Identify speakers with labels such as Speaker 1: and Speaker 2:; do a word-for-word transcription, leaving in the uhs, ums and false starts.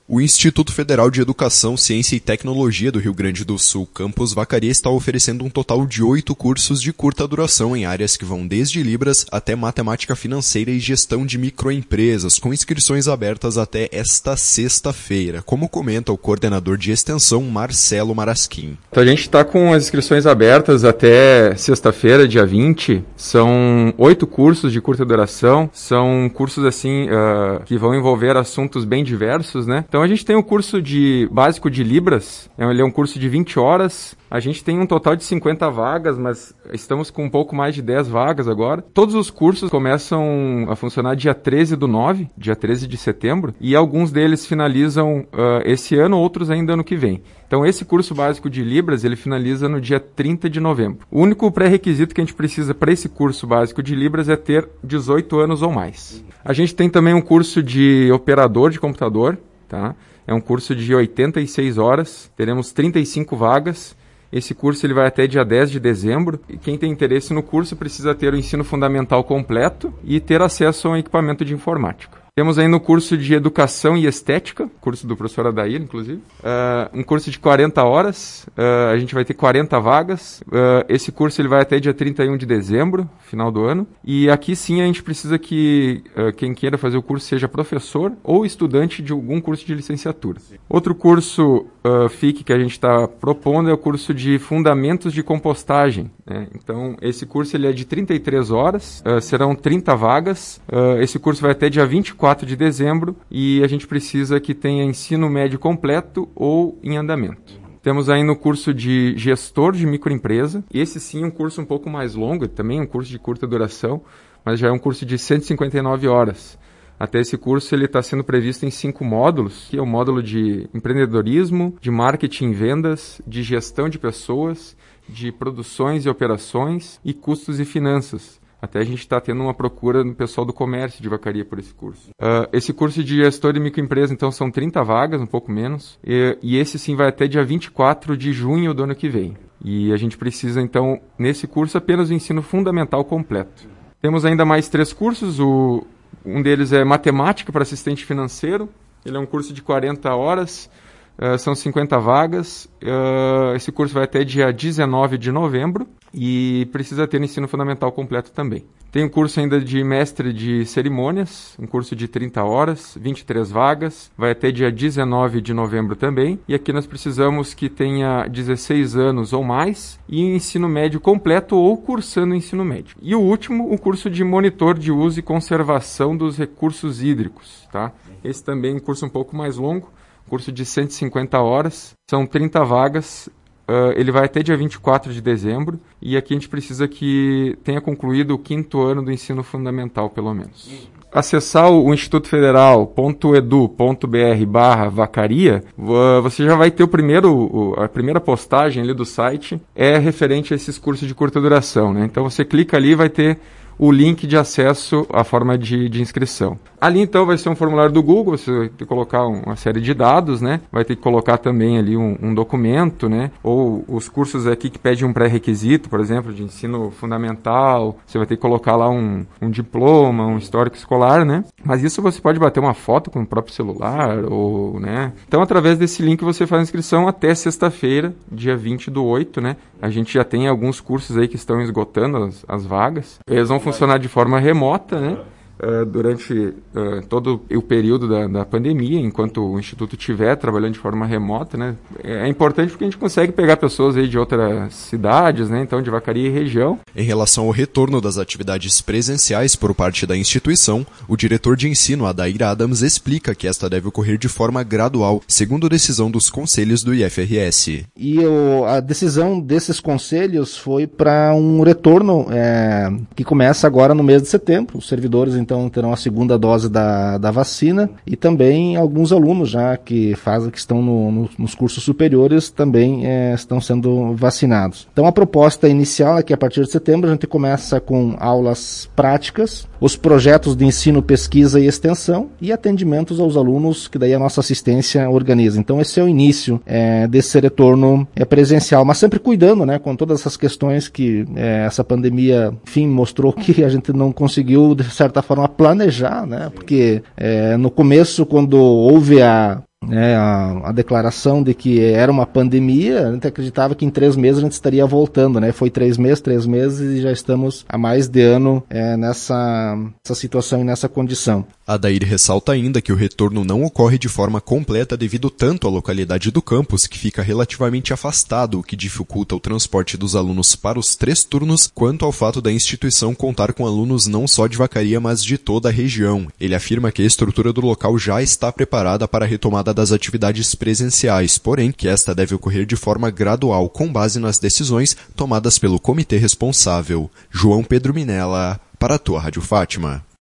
Speaker 1: O Instituto Federal de Educação, Ciência e Tecnologia do Rio Grande do Sul, Campus Vacaria, está oferecendo um total de oito cursos de curta duração em áreas que vão desde Libras até Matemática Financeira e Gestão de Microempresas, com inscrições abertas até esta sexta-feira, como comenta o coordenador de extensão, Marcelo Marasquim.
Speaker 2: Então a gente está com as inscrições abertas até sexta-feira, dia vinte. São oito cursos de curta duração, são cursos assim uh, que vão envolver assuntos bem diversos, né? Então a gente tem o curso de básico de Libras, ele é um curso de vinte horas. A gente tem um total de cinquenta vagas, mas estamos com um pouco mais de dez vagas agora. Todos os cursos começam a funcionar dia treze do nove, dia treze de setembro, e alguns deles finalizam uh, esse ano, outros ainda ano que vem. Então esse curso básico de Libras, ele finaliza no dia trinta de novembro. O único pré-requisito que a gente precisa para esse curso básico de Libras é ter dezoito anos ou mais. A gente tem também um curso de operador de computador, tá? É um curso de oitenta e seis horas, teremos trinta e cinco vagas. Esse curso ele vai até dia dez de dezembro. E quem tem interesse no curso precisa ter o ensino fundamental completo e ter acesso a um equipamento de informática. Temos ainda o curso de Educação e Estética, curso do professor Adair, inclusive. Uh, um curso de quarenta horas, uh, a gente vai ter quarenta vagas. Uh, esse curso ele vai até dia trinta e um de dezembro, final do ano. E aqui sim a gente precisa que uh, quem queira fazer o curso seja professor ou estudante de algum curso de licenciatura. Outro curso uh, F I C que a gente está propondo é o curso de Fundamentos de Compostagem, né? Então, esse curso ele é de trinta e três horas, uh, serão trinta vagas. Uh, esse curso vai até dia vinte e quatro de dezembro e a gente precisa que tenha ensino médio completo ou em andamento. Temos ainda o curso de Gestor de Microempresa. Esse sim é um curso um pouco mais longo, também é um curso de curta duração, mas já é um curso de cento e cinquenta e nove horas. Até esse curso ele está sendo previsto em cinco módulos, que é o módulo de empreendedorismo, de marketing e vendas, de gestão de pessoas, de produções e operações e custos e finanças. Até a gente está tendo uma procura no pessoal do comércio de Vacaria por esse curso. Uh, esse curso de gestor de microempresa, então, são trinta vagas, um pouco menos. E, e esse, sim, vai até dia vinte e quatro de junho do ano que vem. E a gente precisa, então, nesse curso, apenas o ensino fundamental completo. Temos ainda mais três cursos. O, um deles é Matemática para Assistente Financeiro. Ele é um curso de quarenta horas. Uh, são cinquenta vagas. Uh, esse curso vai até dia dezenove de novembro e precisa ter ensino fundamental completo também. Tem um curso ainda de mestre de cerimônias, um curso de trinta horas, vinte e três vagas, vai até dia dezenove de novembro também. E aqui nós precisamos que tenha dezesseis anos ou mais e ensino médio completo ou cursando ensino médio. E o último, o curso de monitor de uso e conservação dos recursos hídricos, tá? Esse também é um curso um pouco mais longo. Curso de cento e cinquenta horas, são trinta vagas, uh, ele vai até dia vinte e quatro de dezembro, e aqui a gente precisa que tenha concluído o quinto ano do ensino fundamental, pelo menos. Acessar o instituto federal ponto edu ponto br barra vacaria, você já vai ter o primeiro, a primeira postagem ali do site, é referente a esses cursos de curta duração, né? Então você clica ali e vai ter o link de acesso à forma de, de inscrição. Ali, então, vai ser um formulário do Google, você vai ter que colocar uma série de dados, né? Vai ter que colocar também ali um, um documento, né? Ou os cursos aqui que pedem um pré-requisito, por exemplo, de ensino fundamental, você vai ter que colocar lá um, um diploma, um histórico escolar, né? Mas isso você pode bater uma foto com o próprio celular, ou, né? Então, através desse link, você faz a inscrição até sexta-feira, dia vinte do oito, né? A gente já tem alguns cursos aí que estão esgotando as, as vagas. Eles vão funcionar de forma remota, né? Uh, durante uh, todo o período da, da pandemia, enquanto o Instituto estiver trabalhando de forma remota, né? É importante porque a gente consegue pegar pessoas aí de outras cidades, né? Então, de Vacaria e região.
Speaker 1: Em relação ao retorno das atividades presenciais por parte da instituição, o diretor de ensino, Adair Adams, explica que esta deve ocorrer de forma gradual, segundo decisão dos conselhos do I F R S.
Speaker 3: E o, a decisão desses conselhos foi para um retorno é, que começa agora no mês de setembro. Os servidores, então, Então terão a segunda dose da, da vacina e também alguns alunos já que fazem, que estão no, no, nos cursos superiores também é, estão sendo vacinados. Então a proposta inicial é que a partir de setembro a gente começa com aulas práticas, os projetos de ensino, pesquisa e extensão e atendimentos aos alunos que daí a nossa assistência organiza. Então esse é o início é, desse retorno é, presencial, mas sempre cuidando, né, com todas essas questões que é, essa pandemia, enfim, mostrou que a gente não conseguiu de certa forma planejar, né? Porque é, no começo, quando houve a né, a, a declaração de que era uma pandemia, a gente acreditava que em três meses a gente estaria voltando, né? Foi três meses, três meses e já estamos há mais de ano é, nessa, nessa situação e nessa condição.
Speaker 1: Adair ressalta ainda que o retorno não ocorre de forma completa devido tanto à localidade do campus, que fica relativamente afastado, o que dificulta o transporte dos alunos para os três turnos, quanto ao fato da instituição contar com alunos não só de Vacaria, mas de toda a região. Ele afirma que a estrutura do local já está preparada para a retomada das atividades presenciais, porém que esta deve ocorrer de forma gradual, com base nas decisões tomadas pelo comitê responsável. João Pedro Minella, para a tua Rádio Fátima.